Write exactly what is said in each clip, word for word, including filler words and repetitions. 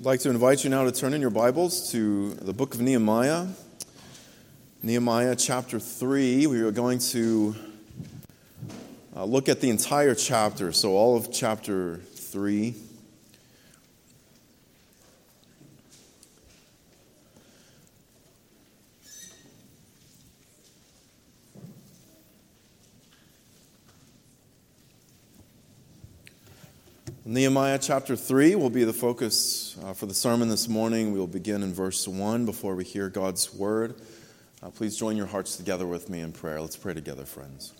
I'd like to invite you now to turn in your Bibles to the book of Nehemiah. Nehemiah chapter three. We are going to uh, look at the entire chapter, so all of chapter three. Nehemiah chapter three will be the focus uh, for the sermon this morning. We will begin in verse one before we hear God's word. Uh, please join your hearts together with me in prayer. Let's pray together, friends.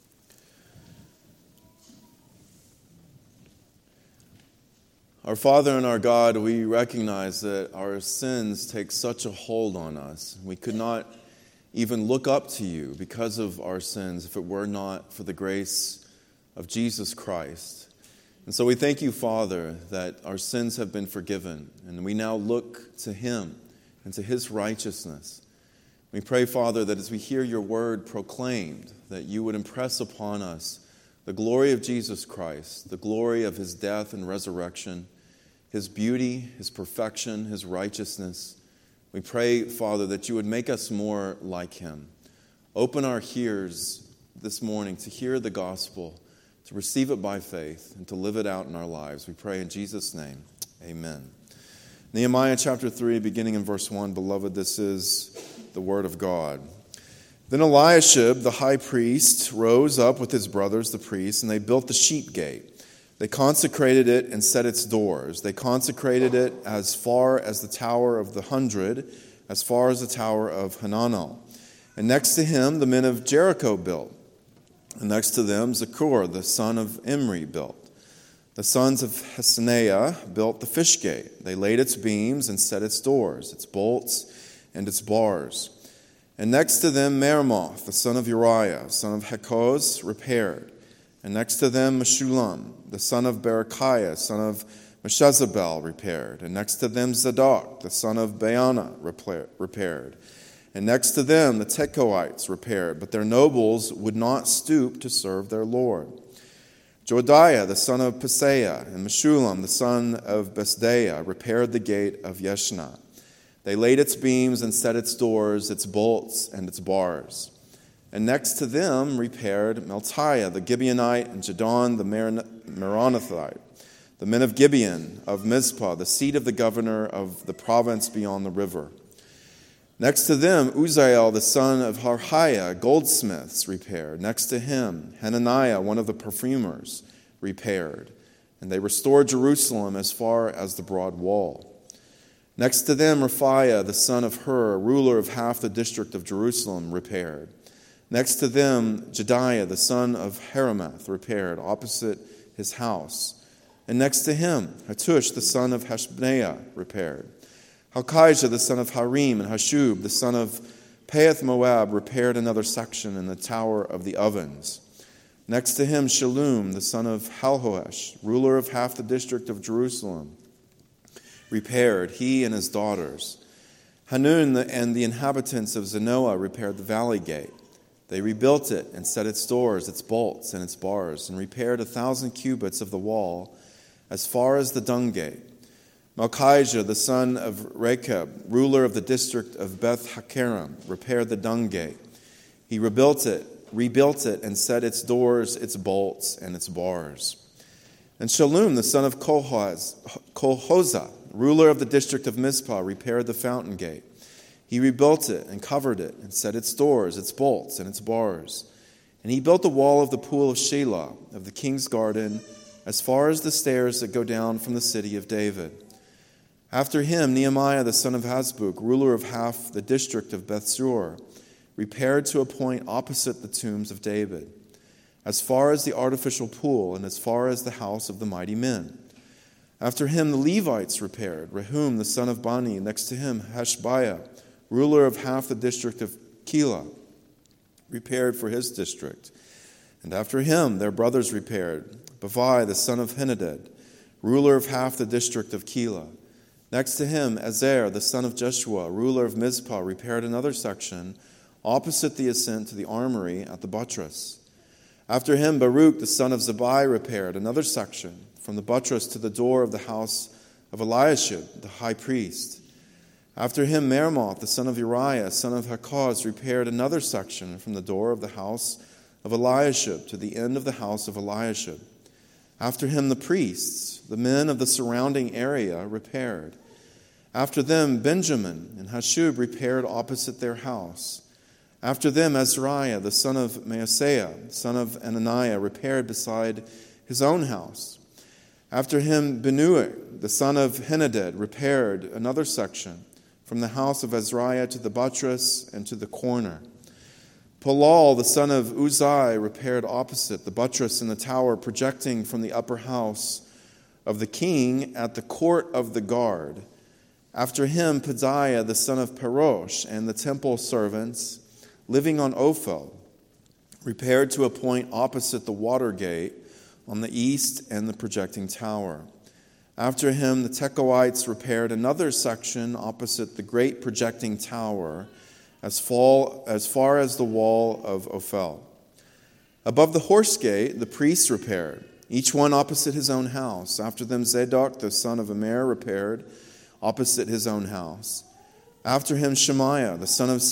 Our Father and our God, we recognize that our sins take such a hold on us. We could not even look up to you because of our sins if it were not for the grace of Jesus Christ. And so we thank you, Father, that our sins have been forgiven, and we now look to Him and to His righteousness. We pray, Father, that as we hear your word proclaimed, that you would impress upon us the glory of Jesus Christ, the glory of His death and resurrection, His beauty, His perfection, His righteousness. We pray, Father, that you would make us more like Him. Open our ears this morning to hear the gospel, to receive it by faith, and to live it out in our lives. We pray in Jesus' name. Amen. Nehemiah chapter three, beginning in verse one. Beloved, this is the word of God. Then Eliashib, the high priest, rose up with his brothers, the priests, and they built the sheep gate. They consecrated it and set its doors. They consecrated it as far as the Tower of the Hundred, as far as the Tower of Hananel. And next to him, the men of Jericho built. And next to them, Zakur, the son of Imri, built. The sons of Hassenaah built the fish gate. They laid its beams and set its doors, its bolts, and its bars. And next to them, Meremoth, the son of Uriah, son of Hakoz, repaired. And next to them, Meshullam, the son of Berechiah, son of Meshezabel, repaired. And next to them, Zadok, the son of Baana, repaired. And next to them, the Tekoites repaired, but their nobles would not stoop to serve their Lord. Jodiah, the son of Paseah, and Meshullam, the son of Besdeiah, repaired the gate of Yeshna. They laid its beams and set its doors, its bolts, and its bars. And next to them repaired Meltiah, the Gibeonite, and Jadon, the Meronothite, the men of Gibeon, of Mizpah, the seat of the governor of the province beyond the river. Next to them, Uzziel, the son of Harhiah, goldsmiths, repaired. Next to him, Hananiah, one of the perfumers, repaired. And they restored Jerusalem as far as the broad wall. Next to them, Raphiah, the son of Hur, ruler of half the district of Jerusalem, repaired. Next to them, Jediah, the son of Haramath, repaired, opposite his house. And next to him, Hattush, the son of Hashabneiah, repaired. Halkijah, the son of Harim, and Hashub, the son of Paeth Moab, repaired another section in the Tower of the Ovens. Next to him, Shallum, the son of Halhoesh, ruler of half the district of Jerusalem, repaired, he and his daughters. Hanun and the inhabitants of Zanoah repaired the valley gate. They rebuilt it and set its doors, its bolts, and its bars, and repaired a thousand cubits of the wall as far as the dung gate. Malchijah, the son of Rechab, ruler of the district of Beth Hakerem, repaired the dung gate. He rebuilt it, rebuilt it, and set its doors, its bolts, and its bars. And Shallum, the son of Kolhoz, Kolhozah, ruler of the district of Mizpah, repaired the fountain gate. He rebuilt it and covered it, and set its doors, its bolts, and its bars. And he built the wall of the pool of Shelah, of the king's garden, as far as the stairs that go down from the city of David. After him, Nehemiah, the son of Hasbuk, ruler of half the district of Bethsur, repaired to a point opposite the tombs of David, as far as the artificial pool and as far as the house of the mighty men. After him, the Levites repaired. Rehum, the son of Bani, next to him, Hashabiah, ruler of half the district of Keilah, repaired for his district. And after him, their brothers repaired. Bavai, the son of Henadad, ruler of half the district of Keilah. Next to him, Ezer, the son of Jeshua, ruler of Mizpah, repaired another section opposite the ascent to the armory at the buttress. After him, Baruch, the son of Zabai, repaired another section from the buttress to the door of the house of Eliashib, the high priest. After him, Meremoth, the son of Uriah, son of Hakkoz, repaired another section from the door of the house of Eliashib to the end of the house of Eliashib. After him, the priests, the men of the surrounding area, repaired. After them, Benjamin and Hashub repaired opposite their house. After them, Azariah, the son of Maaseiah, son of Ananiah, repaired beside his own house. After him, Binnui, the son of Henadad, repaired another section from the house of Azariah to the buttress and to the corner. Palal, the son of Uzai, repaired opposite the buttress and the tower projecting from the upper house of the king at the court of the guard. After him, Pedaiah, the son of Parosh, and the temple servants living on Ophel, repaired to a point opposite the water gate on the east and the projecting tower. After him, the Tekoites repaired another section opposite the great projecting tower as far as, far as the wall of Ophel. Above the horse gate, the priests repaired, each one opposite his own house. After them, Zadok, the son of Immer, repaired opposite his own house. After him, Shemaiah, the son of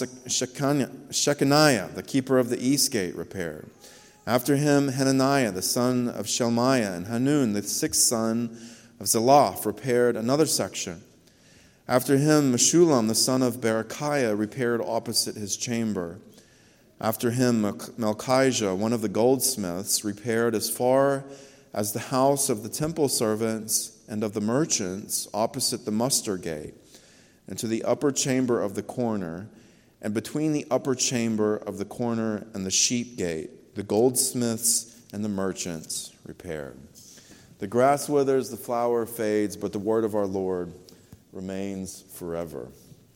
Shechaniah, the keeper of the east gate, repaired. After him, Hananiah, the son of Shelmiah, and Hanun, the sixth son of Zelaph, repaired another section. After him, Meshullam, the son of Berechiah, repaired opposite his chamber. After him, Melchijah, one of the goldsmiths, repaired as far as the house of the temple servants and of the merchants opposite the muster gate, and to the upper chamber of the corner, and between the upper chamber of the corner and the sheep gate, the goldsmiths and the merchants repaired. The grass withers, the flower fades, but the word of our Lord remains forever.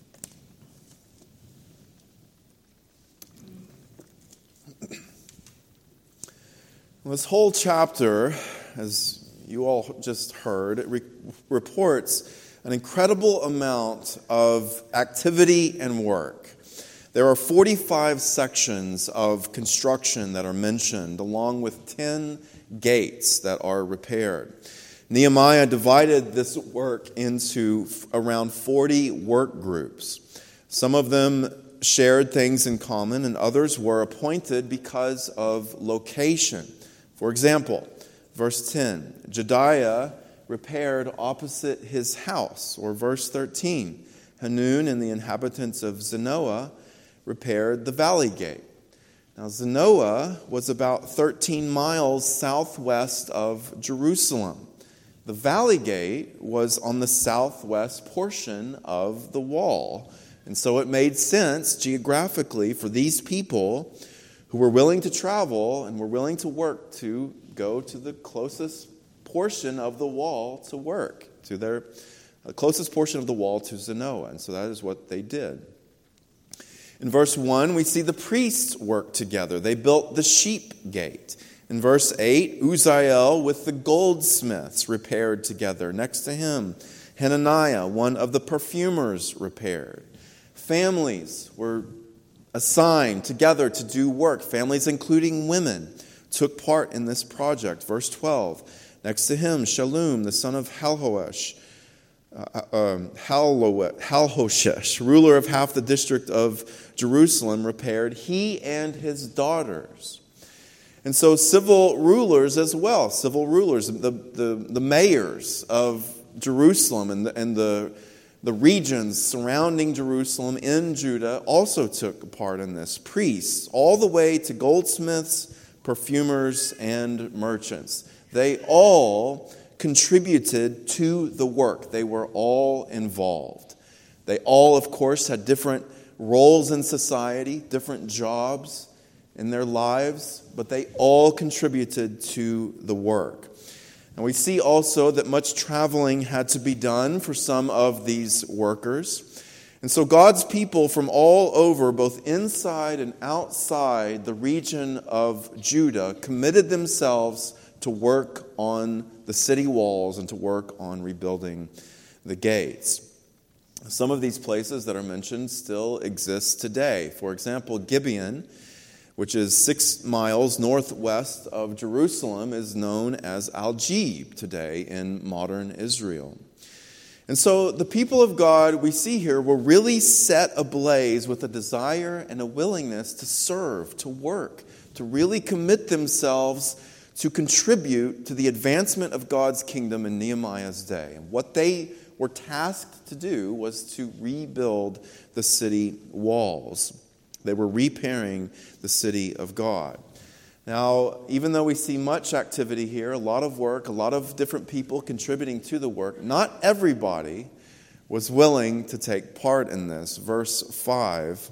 This whole chapter, as you all just heard, it re- reports an incredible amount of activity and work. There are forty-five sections of construction that are mentioned, along with ten gates that are repaired. Nehemiah divided this work into around forty work groups. Some of them shared things in common, and others were appointed because of location. For example, verse ten, Jediah repaired opposite his house. Or verse thirteen, Hanun and the inhabitants of Zanoah repaired the valley gate. Now, Zanoah was about thirteen miles southwest of Jerusalem. The valley gate was on the southwest portion of the wall. And so it made sense geographically for these people who were willing to travel and were willing to work to go to the closest portion of the wall to work, to their the closest portion of the wall to Zanoah. And so that is what they did. In verse one, we see the priests work together. They built the sheep gate. In verse eight, Uzziel with the goldsmiths repaired together. Next to him, Hananiah, one of the perfumers, repaired. Families were assigned together to do work. Families, including women, took part in this project. Verse twelve, next to him, Shallum, the son of Halhoesh, uh, um, Halhoshesh, ruler of half the district of Jerusalem, repaired, he and his daughters. And so civil rulers as well, civil rulers, the, the, the mayors of Jerusalem and the, and the, the regions surrounding Jerusalem in Judah also took part in this. Priests, all the way to goldsmiths, perfumers, and merchants. They all contributed to the work. They were all involved. They all, of course, had different roles in society, different jobs in their lives, but they all contributed to the work. And we see also that much traveling had to be done for some of these workers. And so God's people from all over, both inside and outside the region of Judah, committed themselves to work on the city walls and to work on rebuilding the gates. Some of these places that are mentioned still exist today. For example, Gibeon, which is six miles northwest of Jerusalem, is known as Al-Jib today in modern Israel. And so the people of God we see here were really set ablaze with a desire and a willingness to serve, to work, to really commit themselves to contribute to the advancement of God's kingdom in Nehemiah's day. And what they were tasked to do was to rebuild the city walls. They were repairing the city of God. Now, even though we see much activity here, a lot of work, a lot of different people contributing to the work, not everybody was willing to take part in this. Verse five,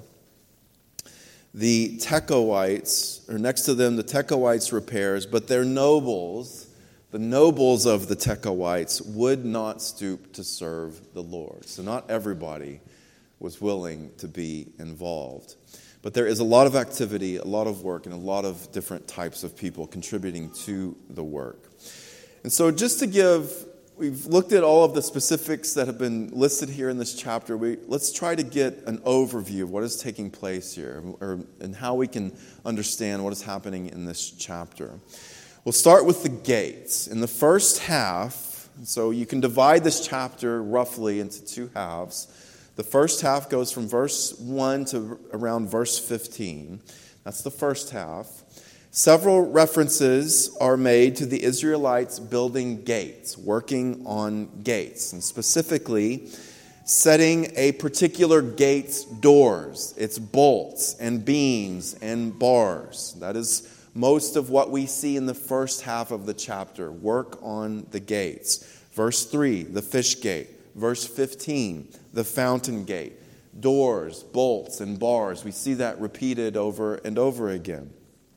the Tekoites, or next to them, the Tekoites repairs, but their nobles, the nobles of the Tekoites, would not stoop to serve the Lord. So not everybody was willing to be involved. But there is a lot of activity, a lot of work, and a lot of different types of people contributing to the work. And so just to give, we've looked at all of the specifics that have been listed here in this chapter. We, let's try to get an overview of what is taking place here, or, and how we can understand what is happening in this chapter. We'll start with the gates. In the first half, so you can divide this chapter roughly into two halves. The first half goes from verse one to around verse fifteen. That's the first half. Several references are made to the Israelites building gates, working on gates, and specifically setting a particular gate's doors, its bolts and beams and bars. That is most of what we see in the first half of the chapter, work on the gates. Verse three, the fish gate. Verse fifteen, the fountain gate, doors, bolts, and bars. We see that repeated over and over again.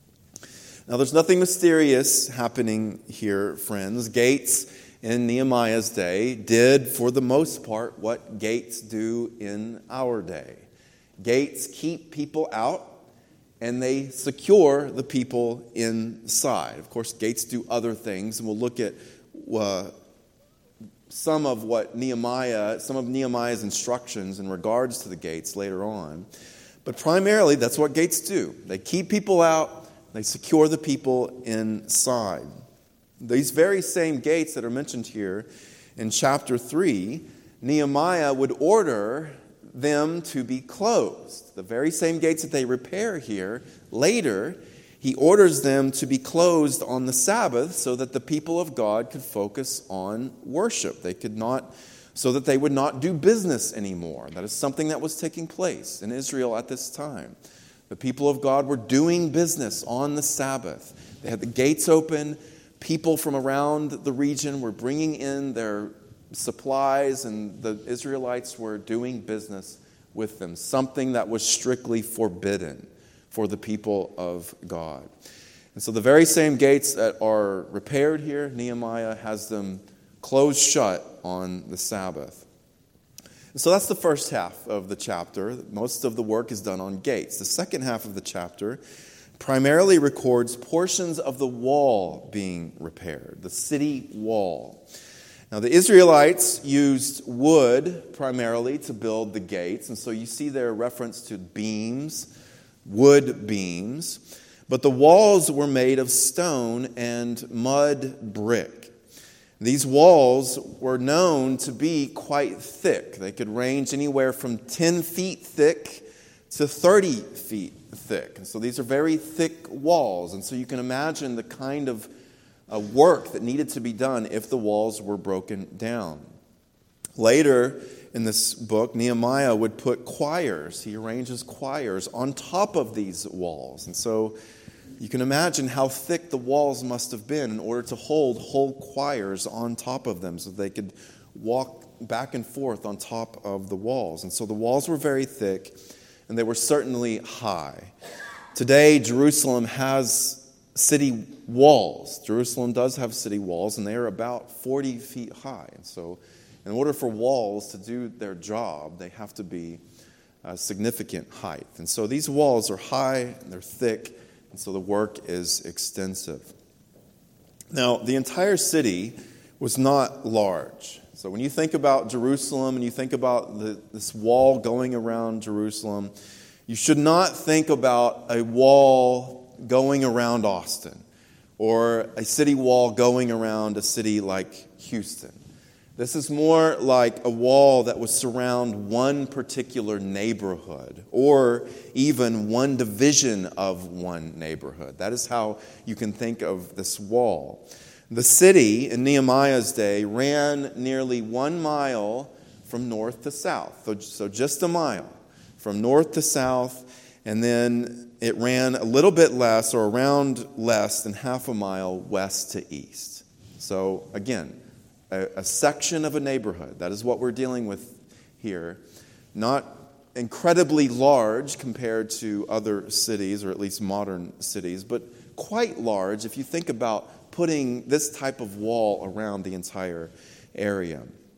Now, there's nothing mysterious happening here, friends. Gates in Nehemiah's day did, for the most part, what gates do in our day. Gates keep people out, and they secure the people inside. Of course, gates do other things, and we'll look at uh, some of what Nehemiah, some of Nehemiah's instructions in regards to the gates later on. But primarily, that's what gates do. They keep people out, they secure the people inside. These very same gates that are mentioned here in chapter three, Nehemiah would order them to be closed. The very same gates that they repair here, later, he orders them to be closed on the Sabbath so that the people of God could focus on worship. They could not, so that they would not do business anymore. That is something that was taking place in Israel at this time. The people of God were doing business on the Sabbath. They had the gates open. People from around the region were bringing in their supplies, and the Israelites were doing business with them. Something that was strictly forbidden for the people of God. And so the very same gates that are repaired here, Nehemiah has them closed shut on the Sabbath. And so that's the first half of the chapter. Most of the work is done on gates. The second half of the chapter primarily records portions of the wall being repaired, the city wall. Now, the Israelites used wood primarily to build the gates, and so you see there a reference to beams, wood beams, but the walls were made of stone and mud brick. These walls were known to be quite thick. They could range anywhere from ten feet thick to thirty feet thick. And so these are very thick walls, and so you can imagine the kind of uh, work that needed to be done if the walls were broken down. Later in this book, Nehemiah would put choirs. He arranges choirs on top of these walls. And so you can imagine how thick the walls must have been in order to hold whole choirs on top of them so they could walk back and forth on top of the walls. And so the walls were very thick, and they were certainly high. Today, Jerusalem has city walls. Jerusalem does have city walls, and they are about forty feet high. And so in order for walls to do their job, they have to be a significant height. And so these walls are high, and they're thick, and so the work is extensive. Now, the entire city was not large. So when you think about Jerusalem and you think about the, this wall going around Jerusalem, you should not think about a wall going around Austin or a city wall going around a city like Houston. This is more like a wall that would surround one particular neighborhood or even one division of one neighborhood. That is how you can think of this wall. The city in Nehemiah's day ran nearly one mile from north to south, so just a mile from north to south, and then it ran a little bit less or around less than half a mile west to east. So again, a, a section of a neighborhood. That is what we're dealing with here. Not incredibly large compared to other cities, or at least modern cities, but quite large if you think about putting this type of wall around the entire area.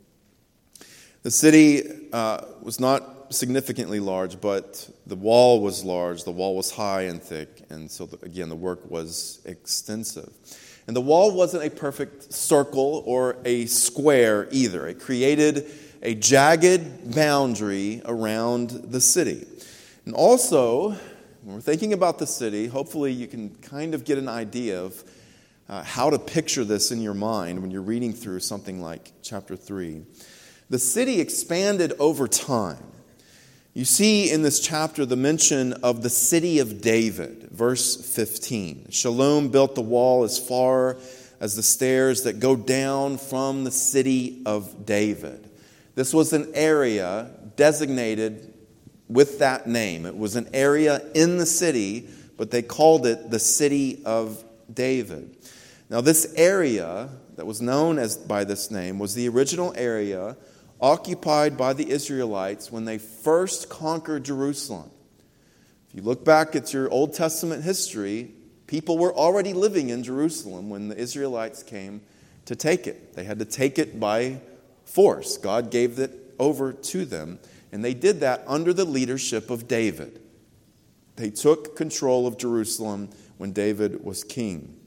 The city uh, was not significantly large, but the wall was large, the wall was high and thick, and so, the, again, the work was extensive. And the wall wasn't a perfect circle or a square either. It created a jagged boundary around the city. And also, when we're thinking about the city, hopefully you can kind of get an idea of uh, how to picture this in your mind when you're reading through something like chapter three. The city expanded over time. You see in this chapter the mention of the city of David, verse fifteen. Shallum built the wall as far as the stairs that go down from the city of David. This was an area designated with that name. It was an area in the city, but they called it the city of David. Now, this area that was known as by this name was the original area occupied by the Israelites when they first conquered Jerusalem. If you look back at your Old Testament history, people were already living in Jerusalem when the Israelites came to take it. They had to take it by force. God gave it over to them, and they did that under the leadership of David. They took control of Jerusalem when David was king.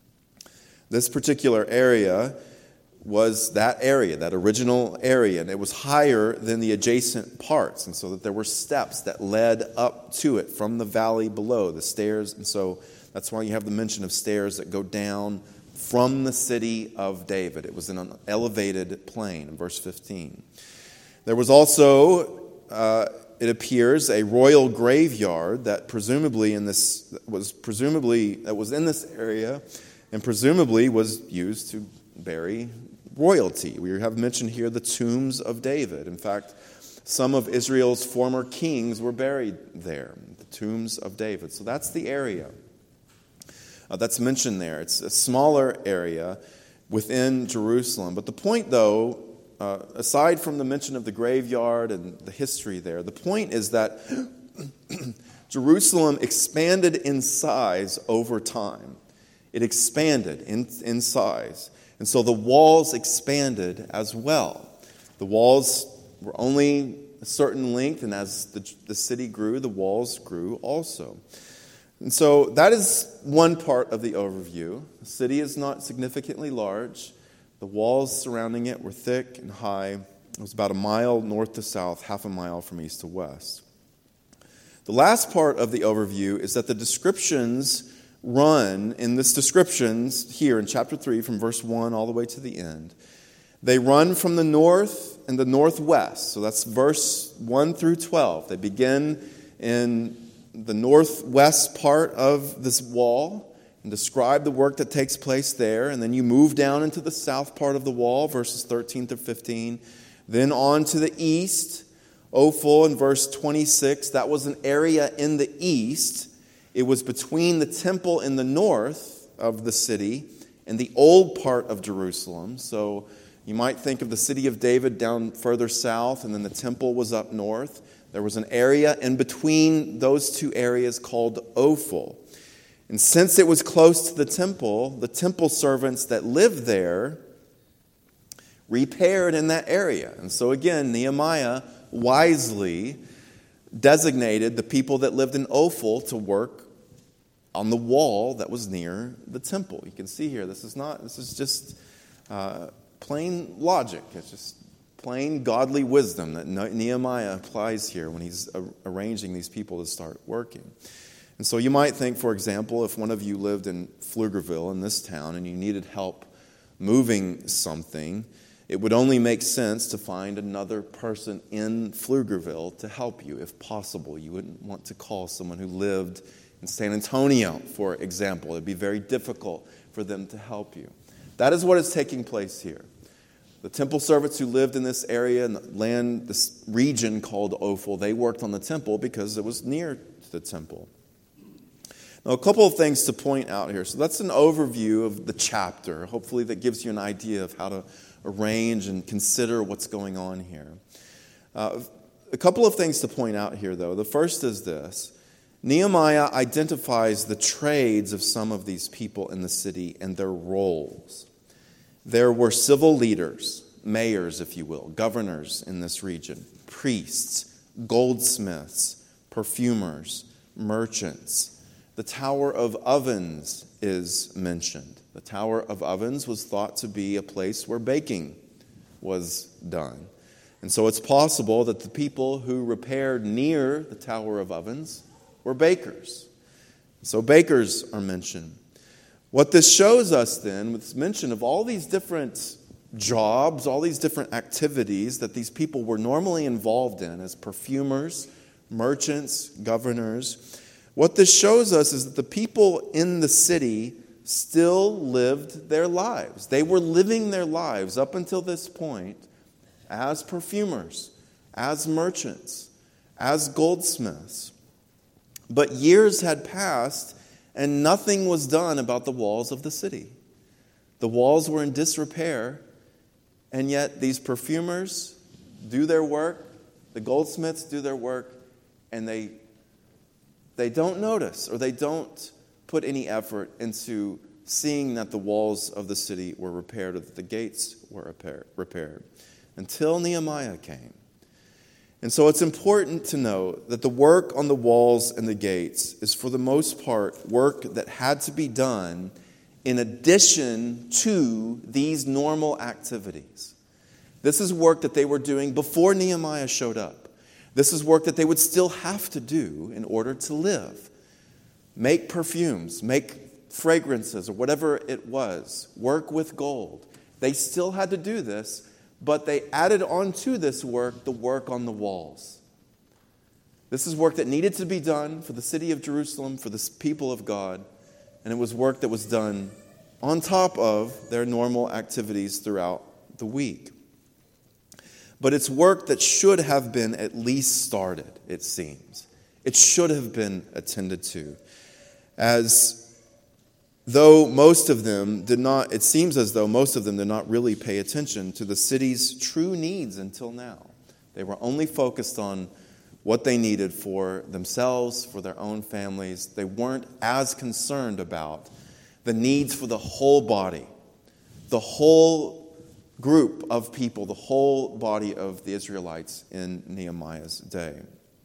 This particular area was that area, that original area, and it was higher than the adjacent parts, and so that there were steps that led up to it from the valley below, the stairs, and so that's why you have the mention of stairs that go down from the city of David. It was in an elevated plane in verse fifteen. There was also, uh, it appears, a royal graveyard that presumably in this was presumably that was in this area, and presumably was used to bury royalty. We have mentioned here the tombs of David. In fact, some of Israel's former kings were buried there, the tombs of David. So that's the area uh, that's mentioned there. It's a smaller area within Jerusalem. But the point, though, uh, aside from the mention of the graveyard and the history there, the point is that Jerusalem expanded in size over time. It expanded in, in size. And so the walls expanded as well. The walls were only a certain length, and as the, the city grew, the walls grew also. And so that is one part of the overview. The city is not significantly large. The walls surrounding it were thick and high. It was about a mile north to south, half a mile from east to west. The last part of the overview is that the descriptions run in this descriptions here in chapter three from verse one all the way to the end. They run from the north and the northwest. So that's verse one through twelve. They begin in the northwest part of this wall and describe the work that takes place there. And then you move down into the south part of the wall, verses thirteen through fifteen. Then on to the east, Ophel in verse twenty-six. That was an area in the east. It was between the temple in the north of the city and the old part of Jerusalem. So you might think of the city of David down further south, and then the temple was up north. There was an area in between those two areas called Ophel. And since it was close to the temple, the temple servants that lived there repaired in that area. And so again, Nehemiah wisely designated the people that lived in Ophel to work on the wall that was near the temple. You can see here, this is not, this is just uh, plain logic. It's just plain godly wisdom that Nehemiah applies here when he's arranging these people to start working. And so you might think, for example, if one of you lived in Pflugerville in this town and you needed help moving something, it would only make sense to find another person in Pflugerville to help you, if possible. You wouldn't want to call someone who lived in San Antonio, for example. It would be very difficult for them to help you. That is what is taking place here. The temple servants who lived in this area, in the land, this region called Ophel, they worked on the temple because it was near to the temple. Now, a couple of things to point out here. So that's an overview of the chapter. Hopefully that gives you an idea of how to arrange and consider what's going on here. Uh, a couple of things to point out here, though. The first is this. Nehemiah identifies the trades of some of these people in the city and their roles. There were civil leaders, mayors, if you will, governors in this region, priests, goldsmiths, perfumers, merchants. The Tower of Ovens is mentioned. The Tower of Ovens was thought to be a place where baking was done. And so it's possible that the people who repaired near the Tower of Ovens were bakers. So bakers are mentioned. What this shows us then, with this mention of all these different jobs, all these different activities that these people were normally involved in as perfumers, merchants, governors, what this shows us is that the people in the city still lived their lives. They were living their lives up until this point as perfumers, as merchants, as goldsmiths. But years had passed and nothing was done about the walls of the city. The walls were in disrepair, and yet these perfumers do their work, the goldsmiths do their work, and they they don't notice or they don't put any effort into seeing that the walls of the city were repaired or that the gates were repaired until Nehemiah came. And so it's important to note that the work on the walls and the gates is for the most part work that had to be done in addition to these normal activities. This is work that they were doing before Nehemiah showed up. This is work that they would still have to do in order to live. Make perfumes, make fragrances, or whatever it was. Work with gold. They still had to do this, but they added on to this work the work on the walls. This is work that needed to be done for the city of Jerusalem, for the people of God, and it was work that was done on top of their normal activities throughout the week. But it's work that should have been at least started, it seems. It should have been attended to. As though most of them did not, it seems as though most of them did not really pay attention to the city's true needs until now. They were only focused on what they needed for themselves, for their own families. They weren't as concerned about the needs for the whole body, the whole group of people, the whole body of the Israelites in Nehemiah's day.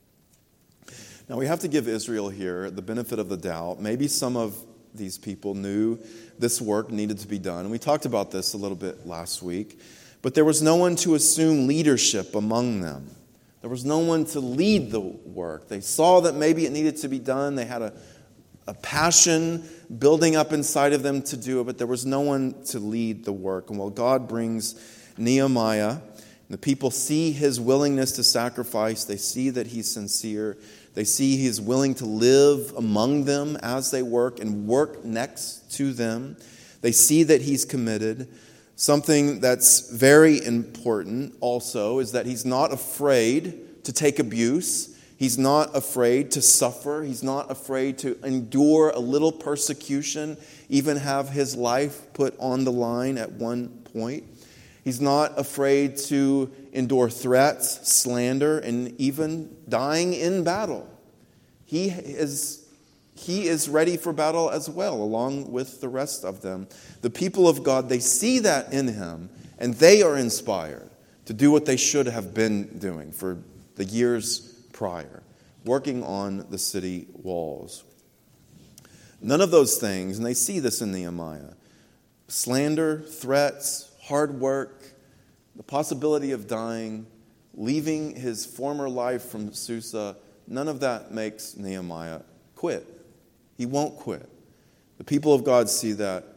Now we have to give Israel here the benefit of the doubt. Maybe some of these people knew this work needed to be done. And we talked about this a little bit last week. But there was no one to assume leadership among them. There was no one to lead the work. They saw that maybe it needed to be done. They had a, a passion building up inside of them to do it, but there was no one to lead the work. And while God brings Nehemiah, the people see his willingness to sacrifice. They see that he's sincere. They see he is willing to live among them as they work and work next to them. They see that he's committed. Something that's very important also is that he's not afraid to take abuse. He's not afraid to suffer. He's not afraid to endure a little persecution, even have his life put on the line at one point. He's not afraid to endure threats, slander, and even dying in battle. He is, he is ready for battle as well, along with the rest of them. The people of God, they see that in him, and they are inspired to do what they should have been doing for the years prior, working on the city walls. None of those things, and they see this in Nehemiah, slander, threats, hard work, the possibility of dying, leaving his former life from Susa, none of that makes Nehemiah quit. He won't quit. The people of God see that,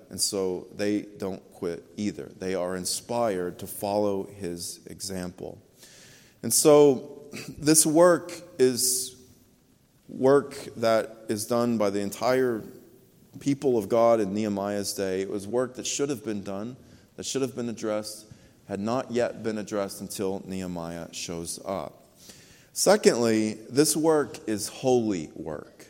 and so they don't quit either. They are inspired to follow his example. And so this work is work that is done by the entire people of God in Nehemiah's day. It was work that should have been done, that should have been addressed, had not yet been addressed until Nehemiah shows up. Secondly, this work is holy work.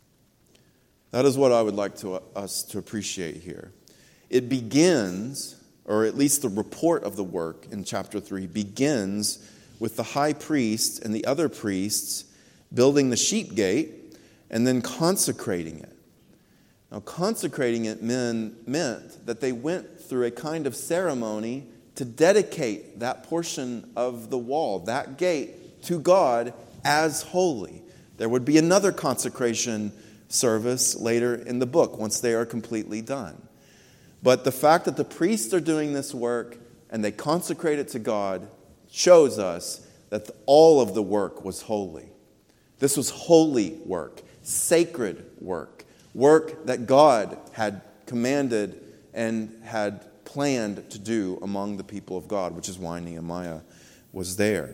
That is what I would like to, us to appreciate here. It begins, or at least the report of the work in chapter three, begins with the high priest and the other priests building the sheep gate and then consecrating it. Now, consecrating it meant, meant that they went through a kind of ceremony to dedicate that portion of the wall, that gate, to God as holy. There would be another consecration service later in the book once they are completely done. But the fact that the priests are doing this work and they consecrate it to God shows us that all of the work was holy. This was holy work, sacred work, work that God had commanded and had planned to do among the people of God, which is why Nehemiah was there.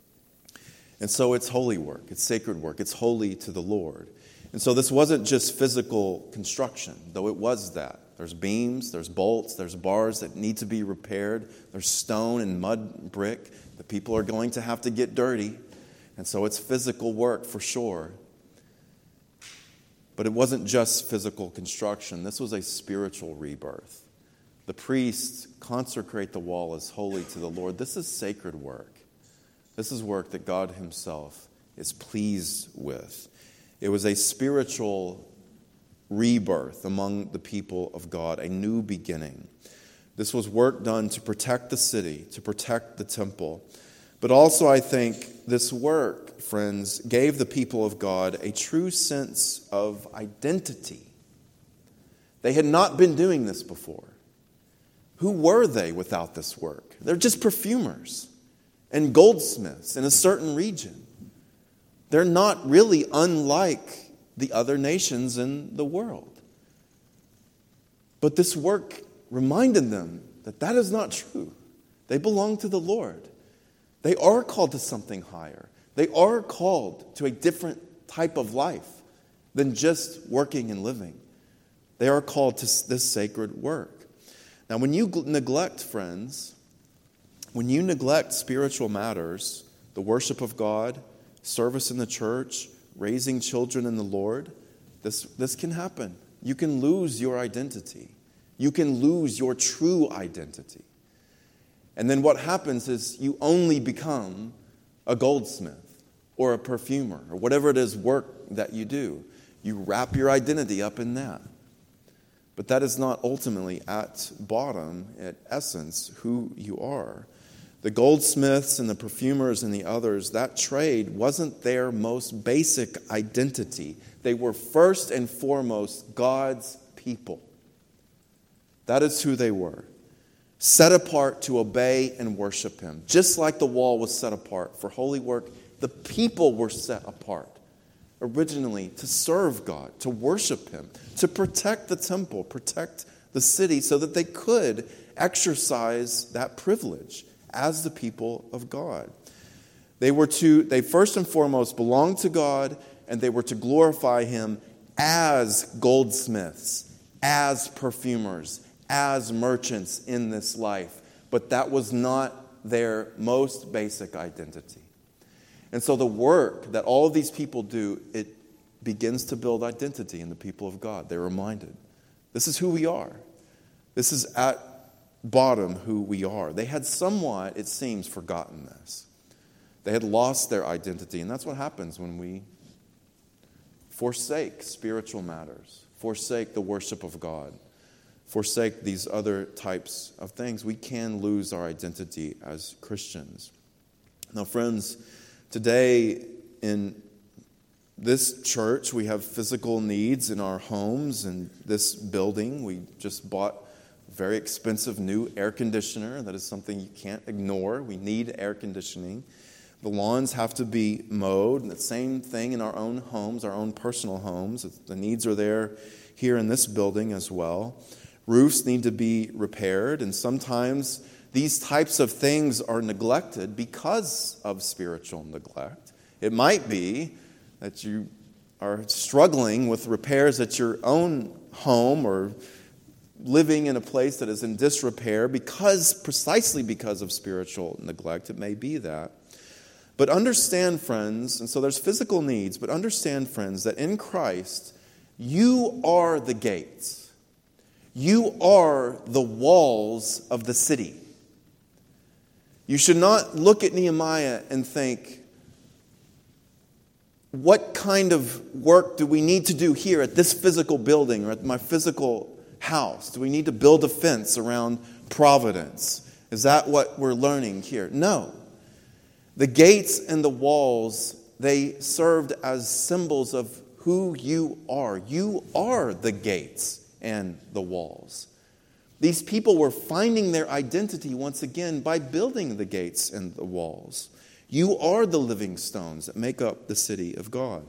And so it's holy work, it's sacred work, it's holy to the Lord. And so this wasn't just physical construction, though it was that. There's beams, there's bolts, there's bars that need to be repaired, there's stone and mud brick. The people are going to have to get dirty, and so it's physical work for sure. But it wasn't just physical construction. This was a spiritual rebirth. The priests consecrate the wall as holy to the Lord. This is sacred work. This is work that God himself is pleased with. It was a spiritual rebirth among the people of God, a new beginning. This was work done to protect the city, to protect the temple. But also, I think, this work, friends, gave the people of God a true sense of identity. They had not been doing this before. Who were they without this work? They're just perfumers and goldsmiths in a certain region. They're not really unlike the other nations in the world. But this work reminded them that that is not true. They belong to the Lord. They are called to something higher. They are called to a different type of life than just working and living. They are called to this sacred work. Now, when you neglect, friends, when you neglect spiritual matters, the worship of God, service in the church, raising children in the Lord, this, this can happen. You can lose your identity. You can lose your true identity. And then what happens is you only become a goldsmith or a perfumer or whatever it is work that you do. You wrap your identity up in that. But that is not ultimately at bottom, at essence, who you are. The goldsmiths and the perfumers and the others, that trade wasn't their most basic identity. They were first and foremost God's people. That is who they were. Set apart to obey and worship him. Just like the wall was set apart for holy work, the people were set apart originally to serve God, to worship him, to protect the temple, protect the city so that they could exercise that privilege as the people of God. They were to, they first and foremost belonged to God, and they were to glorify him as goldsmiths, as perfumers, as merchants in this life. But that was not their most basic identity. And so the work that all of these people do, it begins to build identity in the people of God. They're reminded, this is who we are. This is at bottom who we are. They had somewhat, it seems, forgotten this. They had lost their identity, and that's what happens when we forsake spiritual matters, forsake the worship of God, forsake these other types of things. We can lose our identity as Christians. Now, friends, today in this church, we have physical needs in our homes and this building. We just bought a very expensive new air conditioner. That is something you can't ignore. We need air conditioning. The lawns have to be mowed. And the same thing in our own homes, our own personal homes. The needs are there here in this building as well. Roofs need to be repaired, and sometimes these types of things are neglected because of spiritual neglect. It might be that you are struggling with repairs at your own home or living in a place that is in disrepair because, precisely because of spiritual neglect. It may be that. But understand, friends, and so there's physical needs, but understand, friends, that in Christ, you are the gates. You are the walls of the city. You should not look at Nehemiah and think, what kind of work do we need to do here at this physical building or at my physical house? Do we need to build a fence around Providence? Is that what we're learning here? No. The gates and the walls, they served as symbols of who you are. You are the gates and the walls. These people were finding their identity once again by building the gates and the walls. You are the living stones that make up the city of God.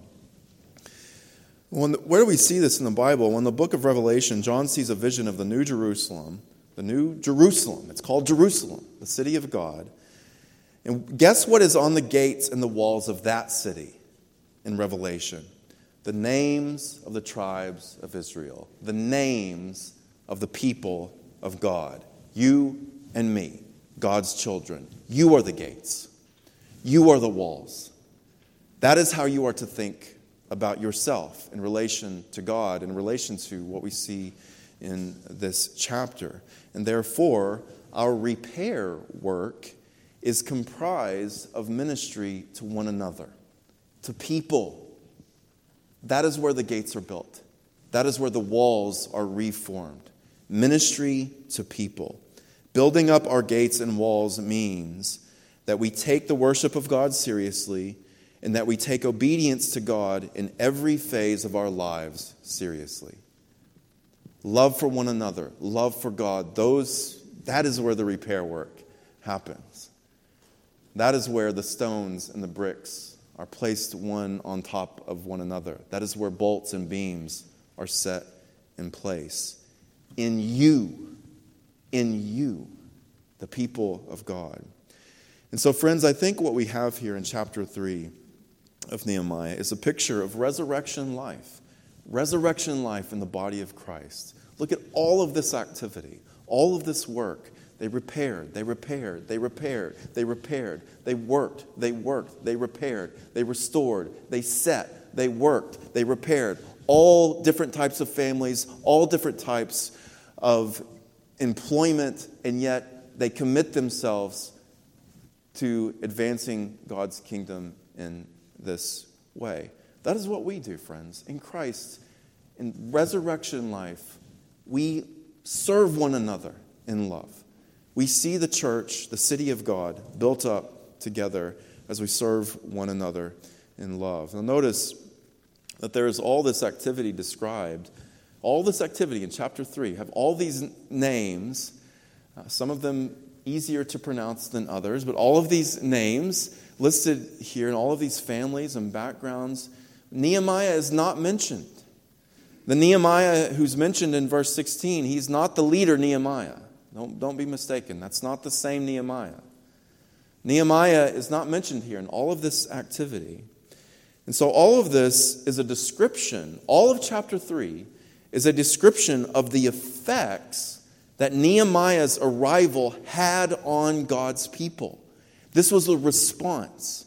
When the, where do we see this in the Bible? When the book of Revelation, John sees a vision of the New Jerusalem, the New Jerusalem. It's called Jerusalem, the city of God. And guess what is on the gates and the walls of that city in Revelation? The names of the tribes of Israel. The names of the people of God. You and me, God's children. You are the gates. You are the walls. That is how you are to think about yourself in relation to God, in relation to what we see in this chapter. And therefore, our repair work is comprised of ministry to one another, to people. That is where the gates are built. That is where the walls are reformed. Ministry to people. Building up our gates and walls means that we take the worship of God seriously and that we take obedience to God in every phase of our lives seriously. Love for one another, love for God, those that is where the repair work happens. That is where the stones and the bricks are placed one on top of one another. That is where bolts and beams are set in place. In you, in you, the people of God. And so, friends, I think what we have here in chapter three of Nehemiah is a picture of resurrection life. Resurrection life in the body of Christ. Look at all of this activity, all of this work. They repaired, they repaired, they repaired, they repaired, they worked, they worked, they repaired, they restored, they set, they worked, they repaired. All different types of families, all different types of employment, and yet they commit themselves to advancing God's kingdom in this way. That is what we do, friends. In Christ, in resurrection life, we serve one another in love. We see the church, the city of God, built up together as we serve one another in love. Now notice that there is all this activity described. All this activity in chapter three have all these names, uh, some of them easier to pronounce than others, but all of these names listed here and all of these families and backgrounds, Nehemiah is not mentioned. The Nehemiah who's mentioned in verse sixteen, he's not the leader Nehemiah. Don't, don't be mistaken. That's not the same Nehemiah. Nehemiah is not mentioned here in all of this activity. And so all of this is a description, all of chapter three is a description of the effects that Nehemiah's arrival had on God's people. This was a response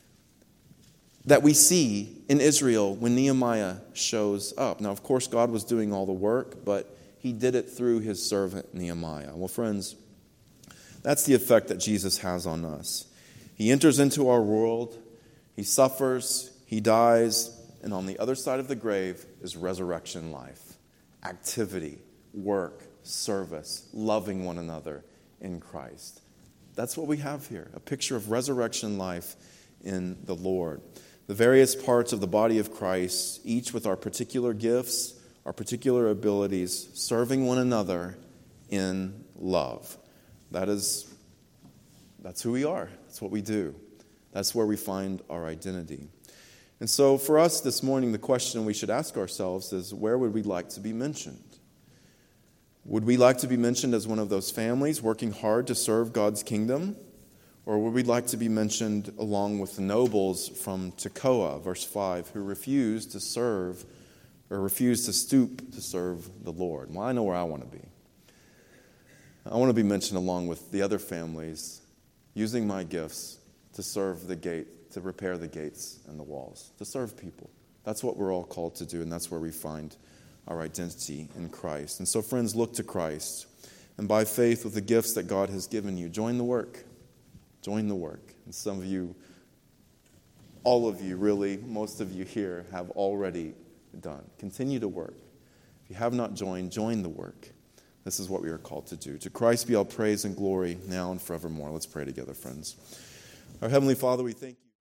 that we see in Israel when Nehemiah shows up. Now, of course, God was doing all the work, but he did it through his servant Nehemiah. Well, friends, that's the effect that Jesus has on us. He enters into our world, he suffers, he dies, and on the other side of the grave is resurrection life, activity, work, service, loving one another in Christ. That's what we have here, a picture of resurrection life in the Lord. The various parts of the body of Christ, each with our particular gifts, our particular abilities, serving one another in love. That is, that's who we are. That's what we do. That's where we find our identity. And so for us this morning, the question we should ask ourselves is, where would we like to be mentioned? Would we like to be mentioned as one of those families working hard to serve God's kingdom? Or would we like to be mentioned along with the nobles from Tekoa, verse five, who refused to serve or refused to stoop to serve the Lord? Well, I know where I want to be. I want to be mentioned along with the other families, using my gifts to serve the gate, to repair the gates and the walls, to serve people. That's what we're all called to do, and that's where we find our identity in Christ. And so, friends, look to Christ. And by faith, with the gifts that God has given you, join the work. Join the work. And some of you, all of you really, most of you here have already done. Continue to work. If you have not joined, join the work. This is what we are called to do. To Christ be all praise and glory now and forevermore. Let's pray together, friends. Our Heavenly Father, we thank you.